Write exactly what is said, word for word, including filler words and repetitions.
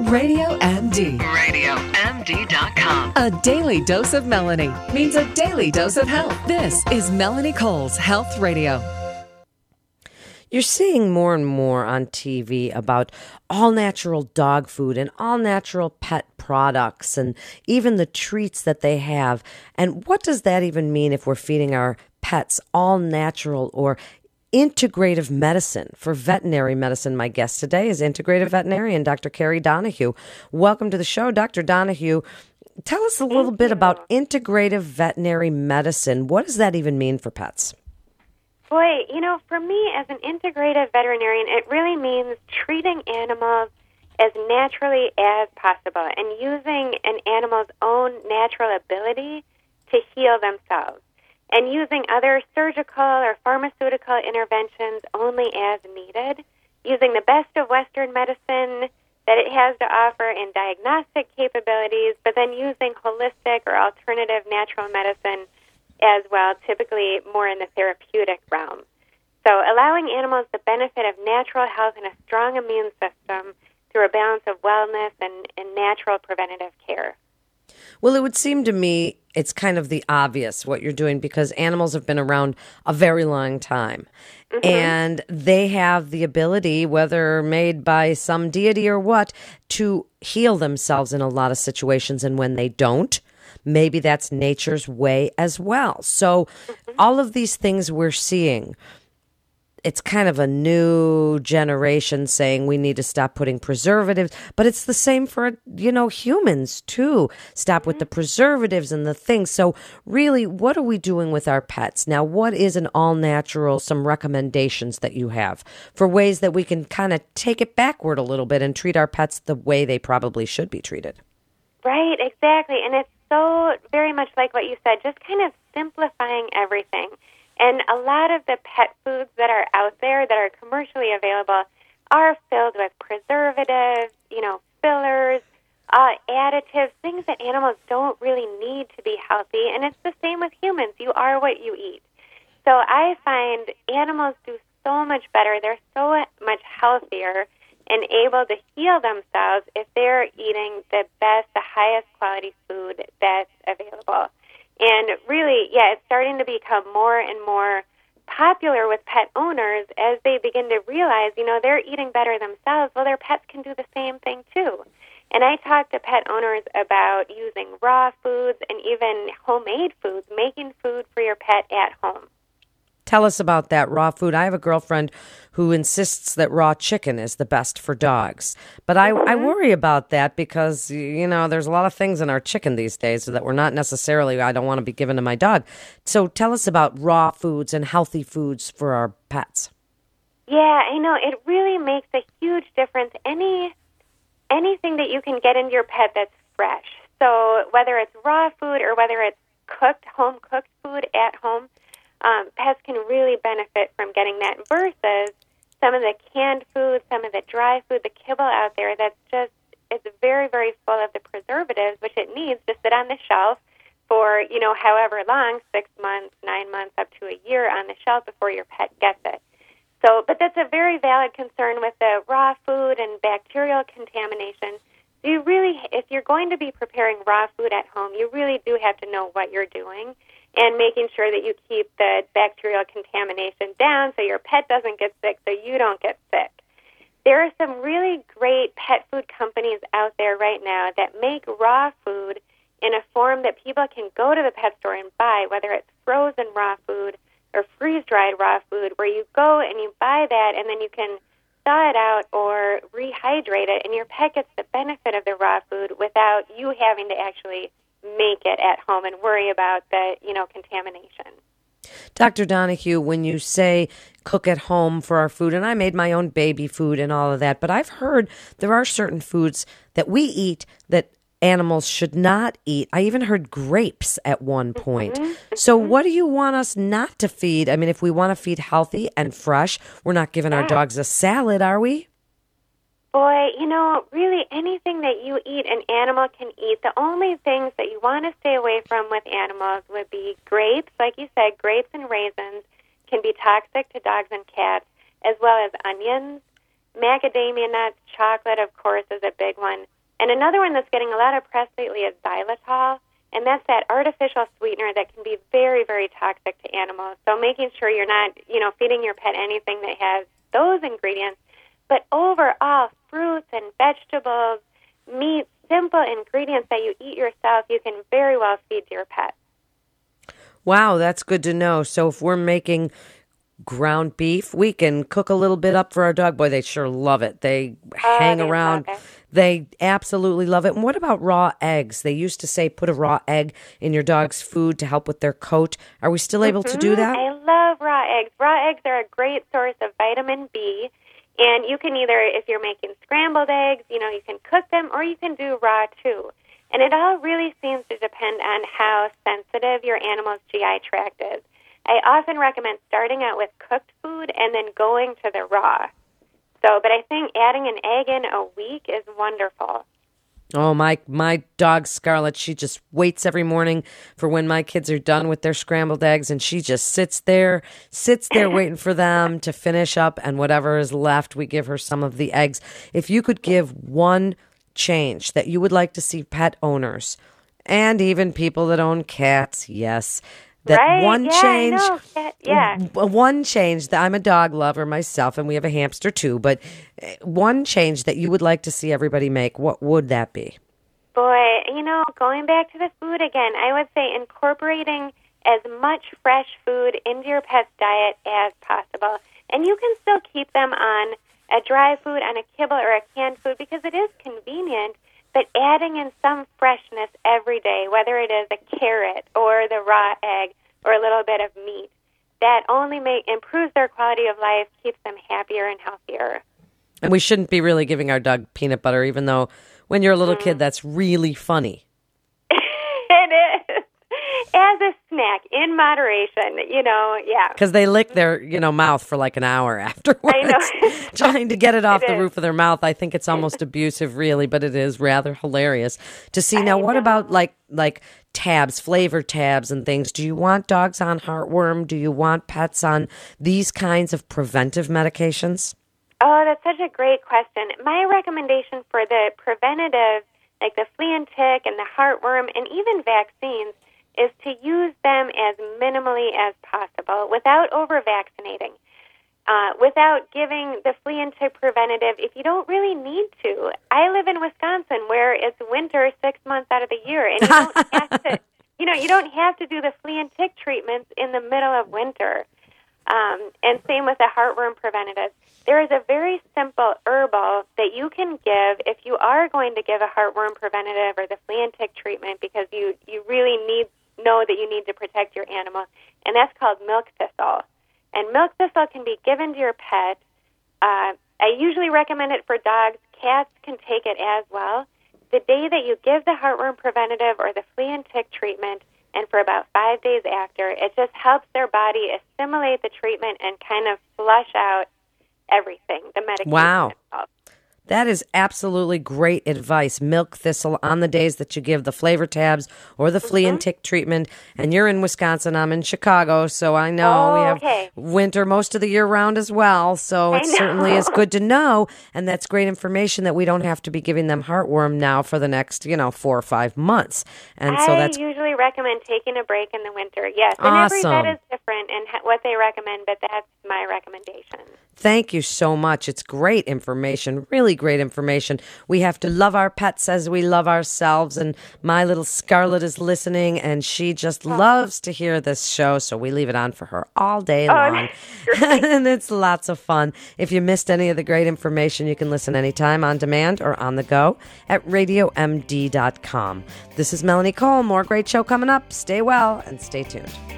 Radio M D. radio M D dot com. A daily dose of Melanie means a daily dose of health. This is Melanie Cole's Health Radio. You're seeing more and more on T V about all-natural dog food and all-natural pet products and even the treats that they have. And what does that even mean if we're feeding our pets all-natural or integrative medicine? For veterinary medicine, my guest today is integrative veterinarian Doctor Carrie Donahue. Welcome to the show, Doctor Donahue. Tell us a little bit about integrative veterinary medicine. What does that even mean for pets? Boy, you know, for me as an integrative veterinarian, it really means treating animals as naturally as possible and using an animal's own natural ability to heal themselves and using other surgical or pharmaceutical interventions only as needed, using the best of Western medicine that it has to offer in diagnostic capabilities, but then using holistic or alternative natural medicine as well, typically more in the therapeutic realm. So allowing animals the benefit of natural health and a strong immune system through a balance of wellness and, and natural preventative care. Well, it would seem to me it's kind of the obvious what you're doing because animals have been around a very long time. Mm-hmm. And they have the ability, whether made by some deity or what, to heal themselves in a lot of situations. And when they don't, maybe that's nature's way as well. So mm-hmm. all of these things we're seeing, it's kind of a new generation saying we need to stop putting preservatives, but it's the same for, you know, humans too. Stop mm-hmm. with the preservatives and the things. So really, what are we doing with our pets? Now, what is an all-natural, some recommendations that you have for ways that we can kind of take it backward a little bit and treat our pets the way they probably should be treated? Right, exactly. And it's so very much like what you said, just kind of simplifying everything. And a lot of the pet foods that are out there that are commercially available are filled with preservatives, you know, fillers, uh, additives, things that animals don't really need to be healthy. And it's the same with humans. You are what you eat. So I find animals do so much better. They're so much healthier and able to heal themselves if they're eating the best, the highest quality food that's available. And really, yeah, it's starting to become more and more popular with pet owners as they begin to realize, you know, they're eating better themselves. Well, their pets can do the same thing too. And I talk to pet owners about using raw foods and even homemade foods, making food for your pet at home. Tell us about that raw food. I have a girlfriend who insists that raw chicken is the best for dogs. But I, mm-hmm. I worry about that because, you know, there's a lot of things in our chicken these days that we're not necessarily, I don't want to be given to my dog. So tell us about raw foods and healthy foods for our pets. Yeah, I know. It really makes a huge difference. Any anything that you can get into your pet that's fresh. So whether it's raw food or whether it's cooked, home-cooked food at home, Um, pets can really benefit from getting that versus some of the canned food, some of the dry food, the kibble out there that's just, it's very, very full of the preservatives, which it needs to sit on the shelf for, you know, however long, six months, nine months, up to a year on the shelf before your pet gets it. So, but that's a very valid concern with the raw food and bacterial contamination. So you really, if you're going to be preparing raw food at home, you really do have to know what you're doing and making sure that you keep the bacterial contamination down so your pet doesn't get sick, so you don't get sick. There are some really great pet food companies out there right now that make raw food in a form that people can go to the pet store and buy, whether it's frozen raw food or freeze-dried raw food, where you go and you buy that and then you can thaw it out or rehydrate it, and your pet gets the benefit of the raw food without you having to actually make it at home and worry about the, you know, contamination. Doctor Donahue, when you say cook at home for our food, and I made my own baby food and all of that, but I've heard there are certain foods that we eat that animals should not eat. I even heard grapes at one point. Mm-hmm. So what do you want us not to feed? I mean, if we want to feed healthy and fresh, we're not giving yeah. our dogs a salad, are we? Boy, you know, really anything that you eat, an animal can eat. The only things that you want to stay away from with animals would be grapes. Like you said, grapes and raisins can be toxic to dogs and cats, as well as onions. Macadamia nuts, chocolate, of course, is a big one. And another one that's getting a lot of press lately is xylitol, and that's that artificial sweetener that can be very, very toxic to animals. So making sure you're not, you know, feeding your pet anything that has those ingredients. But overall, fruits and vegetables, meat, simple ingredients that you eat yourself, you can very well feed to your pet. Wow, that's good to know. So if we're making ground beef, we can cook a little bit up for our dog. Boy, they sure love it. They Oh, hang they love around. it. They absolutely love it. And what about raw eggs? They used to say put a raw egg in your dog's food to help with their coat. Are we still able to do that? I love raw eggs. Raw eggs are a great source of vitamin B. And you can either, if you're making scrambled eggs, you know, you can cook them or you can do raw too. And it all really seems to depend on how sensitive your animal's G I tract is. I often recommend starting out with cooked food and then going to the raw. So, but I think adding an egg in a week is wonderful. Oh, my my dog Scarlett, she just waits every morning for when my kids are done with their scrambled eggs, and she just sits there, sits there waiting for them to finish up, and whatever is left, we give her some of the eggs. If you could give one change that you would like to see pet owners and even people that own cats, yes, that Right, one yeah, I change, know. Cat- yeah. w- one change that I'm a dog lover myself, and we have a hamster too, but uh, one change that you would like to see everybody make, what would that be? Boy, you know, going back to the food again, I would say incorporating as much fresh food into your pet's diet as possible. And you can still keep them on a dry food, on a kibble or a canned food because it is convenient, but adding in some freshness every day, whether it is a carrot or the raw egg or a little bit of meat, that only make, improves their quality of life, keeps them happier and healthier. And we shouldn't be really giving our dog peanut butter, even though when you're a little Mm. kid, that's really funny. It is. As a snack, in moderation, you know, yeah. Because they lick their, you know, mouth for like an hour afterwards. I know. Trying to get it off It the is. roof of their mouth. I think it's almost abusive, really, but it is rather hilarious to see. Now, I what know. about like like tabs, flavor tabs and things? Do you want dogs on heartworm? Do you want pets on these kinds of preventive medications? Oh, that's such a great question. My recommendation for the preventative, like the flea and tick and the heartworm and even vaccines, is to use them as minimally as possible without over-vaccinating, uh, without giving the flea and tick preventative if you don't really need to. I live in Wisconsin where it's winter six months out of the year, and you don't have to, you know, you don't have to do the flea and tick treatments in the middle of winter. Um, and same with the heartworm preventative. There is a very simple herbal that you can give if you are going to give a heartworm preventative or the flea and tick treatment because you, you really need know that you need to protect your animal, and that's called milk thistle. And milk thistle can be given to your pet. Uh, I usually recommend it for dogs. Cats can take it as well. The day that you give the heartworm preventative or the flea and tick treatment, and for about five days after, it just helps their body assimilate the treatment and kind of flush out everything, the medication Wow. itself. That is absolutely great advice. Milk thistle on the days that you give the flavor tabs or the flea and tick treatment. And you're in Wisconsin, I'm in Chicago, so I know Oh, we have okay. winter most of the year round as well. So I it certainly know. is good to know. And that's great information that we don't have to be giving them heartworm now for the next, you know, four or five months. And so I that's usually recommend taking a break in the winter. Yes, and every Awesome. vet is different in ha- what they recommend, but that's my recommendation. Thank you so much. It's great information, really great information. We have to love our pets as we love ourselves. And my little Scarlett is listening, and she just loves to hear this show. So we leave it on for her all day long. And it's lots of fun. If you missed any of the great information, you can listen anytime on demand or on the go at radio m d dot com. This is Melanie Cole. More great show coming up. Stay well and stay tuned.